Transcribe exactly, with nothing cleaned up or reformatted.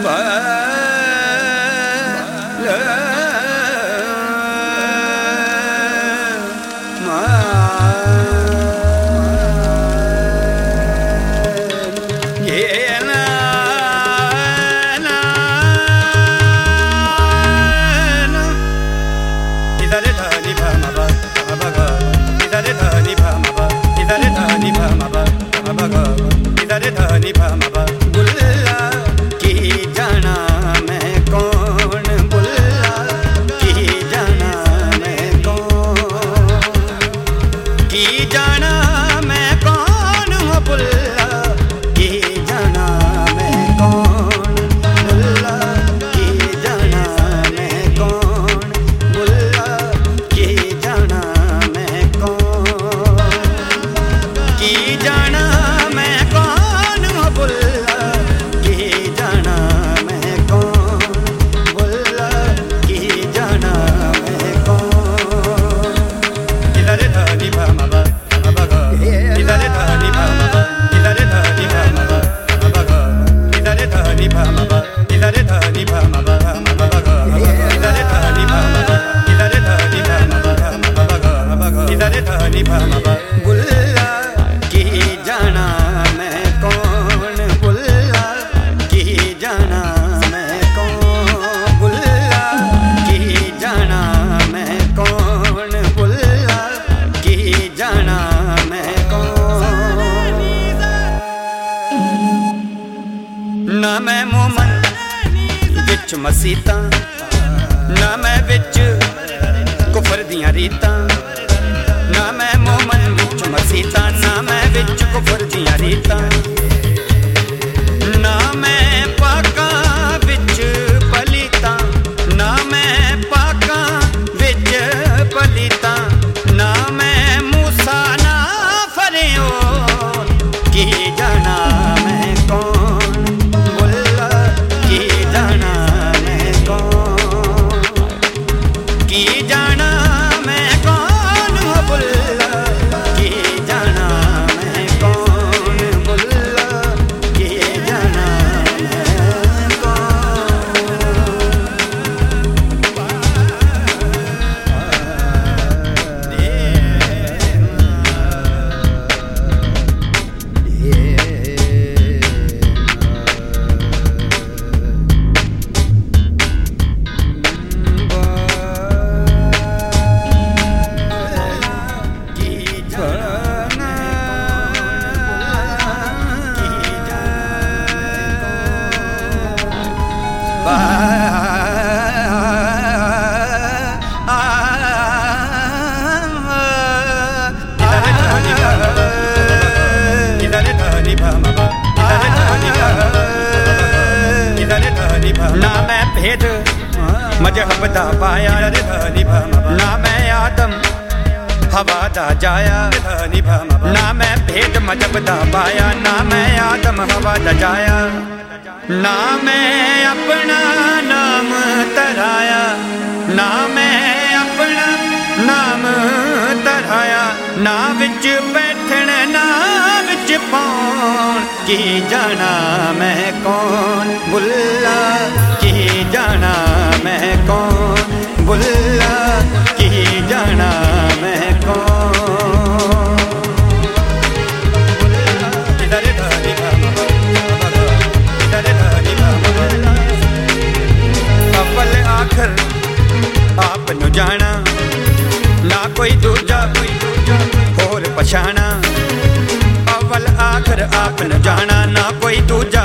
ना मैं मोमन विच मसीता, ना मैं विच कुफर दियां रीतां। ना मैं मोमन विच मसीता, ना मैं विच कुफर दियां रीतां। ना मैं पाकां विच पलीतां, ना मैं पाकां विच पलीतां। ना मैं मूसा ना फरियोन, की जाना मैं कौन बुल्ला, की जाना मैं कौन, की जाना मैं कौन बुल्ला, की जाना मैं कौन बुल्ला, की जाना मैं कौन। ना मैं भेद मजहब दा पाया, ना मैं आदम हवा दा जाया। ना मैं भेद मजहब दा पाया, ना मैं आदम हवा दा जाया। ना मैं अपना नाम तराया, ना मैं अपना नाम तराया। ना विच बैठन ना विच पौन, की जाना मैं कौन बुल्ला, की जाना मैं कौन बुल्ला, की जाना मैं कौन। अव्वल आखिर आप नु जाना, ना कोई दूजा कोई दूजा होर पछाना। अव्वल आखिर आप नु जाना, ना कोई दूजा